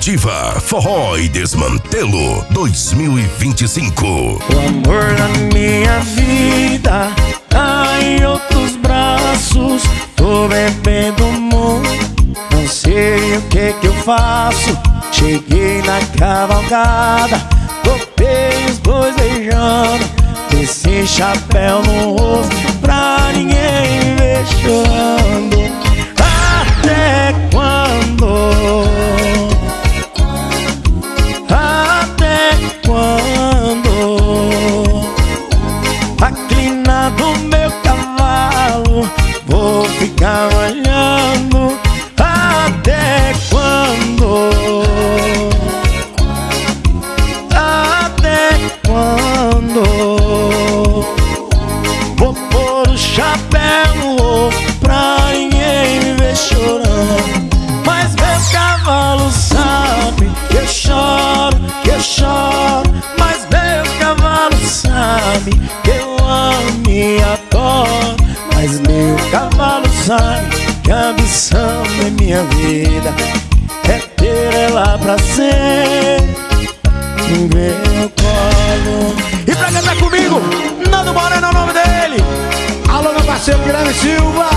Nativa, Forró e Desmantelo 2025. O amor da minha vida tá em outros braços. Tô bebendo muito, não sei o que eu faço. Cheguei na cavalgada, topei os dois beijando. Desci chapéu no rosto pra ninguém ver chorando. Até quando? Até quando? A do meu cavalo vou ficar olhando. Até quando? Até quando? Vou pôr o chapéu no rosto pra ninguém me ver chorando. Mas meu cavalo sabe que eu choro, que eu choro. Mas meu cavalo sabe que eu amo e adoro. Mas meu cavalo sabe que a ambição da minha vida é ter ela pra sempre no meu colo. E pra cantar comigo, Nando Moreno é o nome dele. Alô, meu parceiro Guilherme Silva.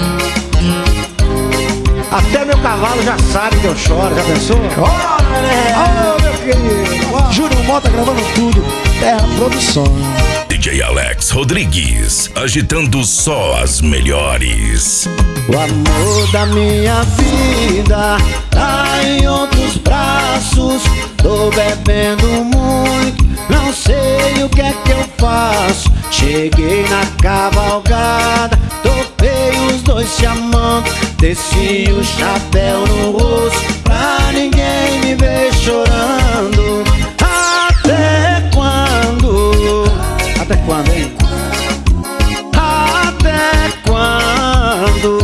Até meu cavalo já sabe que eu choro, já pensou? Chora, né? Oh, meu querido. Júnior Mota gravando tudo, Terra Produções. DJ Alex Rodrigues, agitando só as melhores. O amor da minha vida tá em outros braços. Tô bebendo muito, não sei o que é que eu faço. Cheguei na cavalgada, topei os dois se amando. Desci o chapéu no rosto pra ninguém me ver chorando. Até quando? Até quando, hein? Até quando?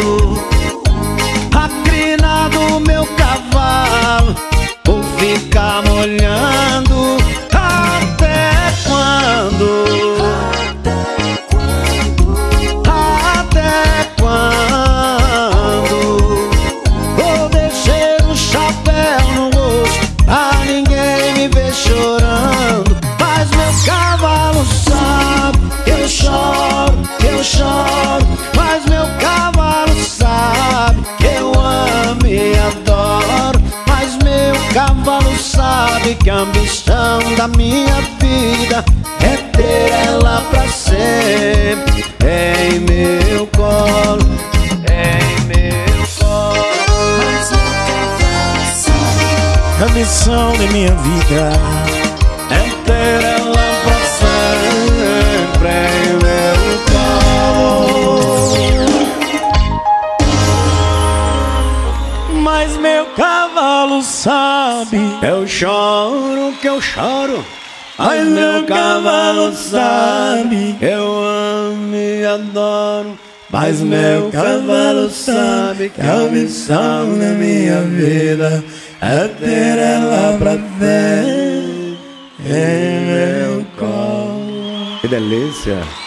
A crina do meu cavalo vou ficar molhando. Até quando? Até quando? Vou deixar o chapéu no rosto pra ninguém me ver chorando. Mas meu cavalo sabe que eu choro, que eu choro. Mas meu cavalo sabe que eu amo e adoro. Mas meu cavalo sabe que a ambição da minha vida é ter ela pra sempre em meu colo, em meu colo. Mas meu cavalo sabe, a ambição da minha vida é ter ela pra sempre em meu colo. Mas meu cavalo sabe que eu choro, que eu choro. Mas meu cavalo sabe que eu amo e adoro. Mas meu cavalo sabe que a ambição da minha vida é ter ela pra ver em meu colo. Que delícia.